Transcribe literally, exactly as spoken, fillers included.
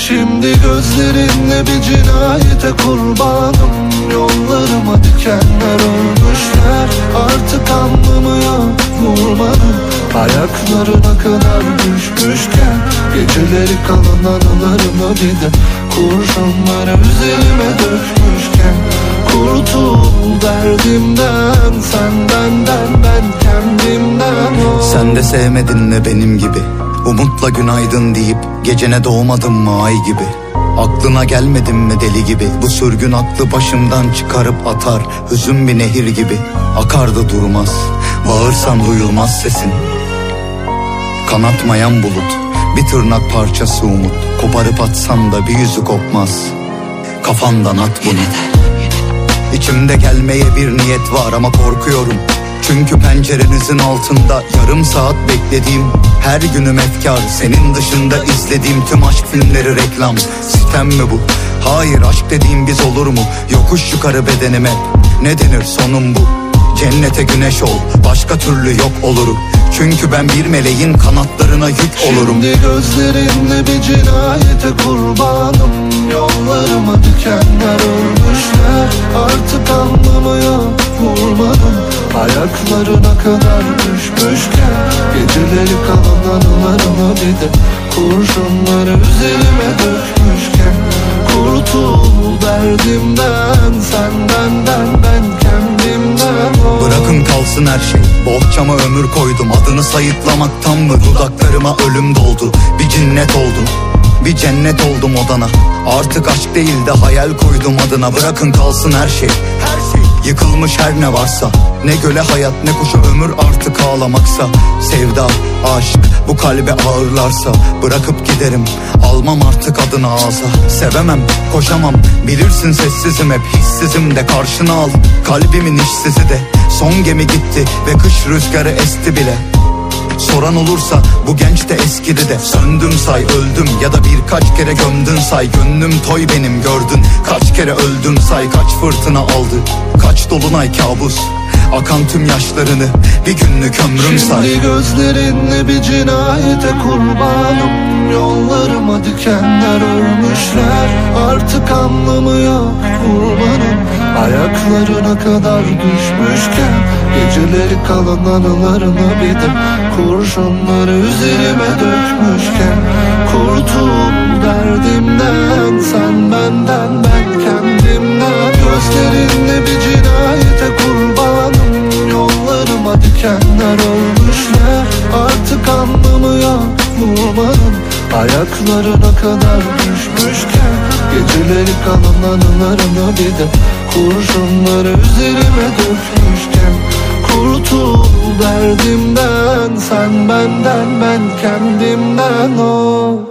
Şimdi gözlerinle bir cinayete kurbanım. Yollarıma dikenler örmüşler. Artık anlamıyor vurmanın. Ayaklarına kadar düşmüşken geceleri kalan anılarımı bir de kurşunları üzerime dökmüşken kurtul derdimden, sen benden, ben kendimden. Oh. Sen de sevmedin mi benim gibi? Umutla günaydın deyip gecene doğmadın mı ay gibi? Aklına gelmedin mi deli gibi? Bu sürgün aklı başımdan çıkarıp atar. Hüzün bir nehir gibi akardı durmaz. Bağırsan duyulmaz sesin. Kanatmayan bulut, bir tırnak parçası umut. Koparıp atsan da bir yüzü kopmaz. Kafandan at bunu. İçimde gelmeye bir niyet var ama korkuyorum. Çünkü pencerenizin altında yarım saat beklediğim her günüm efkar. Senin dışında izlediğim tüm aşk filmleri reklam. Sitem mi bu? Hayır, aşk dediğim biz olur mu? Yokuş yukarı bedenim hep. Ne denir sonum bu? Cennete güneş ol, başka türlü yok olurum. Çünkü ben bir meleğin kanatlarına yük olurum. Şimdi gözlerinle bir cinayete kurbanım. Yollarıma dikenler örmüşler. Artık anlamıyor vurmanın. Ayaklarına kadar düşmüşken geceleri kalan anılarımı bir de kurşunları üzerime dökmüşken kurtul derdimden, sen benden, ben kendimden. Oh. Bırakın kalsın her şey. Bohçama ömür koydum. Adını sayıklamaktan mı dudaklarıma ölüm doldu. Bir cinnet oldum, bir cennet oldum odana. Artık aşk değil de hayal koydum adına. Bırakın kalsın her şey. Her şey yıkılmış her ne varsa. Ne göle hayat ne kuşa ömür artık ağlamaksa. Sevda, aşk bu kalbe ağırlarsa bırakıp giderim. Almam artık adını ağza. Sevemem, koşamam, bilirsin sessizim hep. Hissizim de karşına al. Kalbimin işsizi de. Son gemi gitti ve kış rüzgarı esti bile. Soran olursa bu genç de eskidi de. Söndüm say, öldüm ya da birkaç kere gömdün say. Gönlüm toy benim gördün. Kaç kere öldüm say, kaç fırtına aldı. Kaç dolunay kabus. Akan tüm yaşlarını bir günlük ömrüm say. Şimdi gözlerinle bir cinayete kurbanım. Yollarıma dikenler örmüşler. Artık anlamıyor vurmanın. Ayaklarına kadar düşmüşken geceleri kalan anılarımı bir de kurşunları üzerime dökmüşken kurtul derdimden, sen benden, ben kendimden. Gözlerinle bir cinayete kurbanım. Yollarıma dikenler örmüşler. Artık anlamıyor vurmanın. Ayaklarına kadar düşmüşken geceleri kalan anılarımı bir de kurşunları üzerime dökmüşken kurtul derdimden, sen benden, ben kendimden. Oh.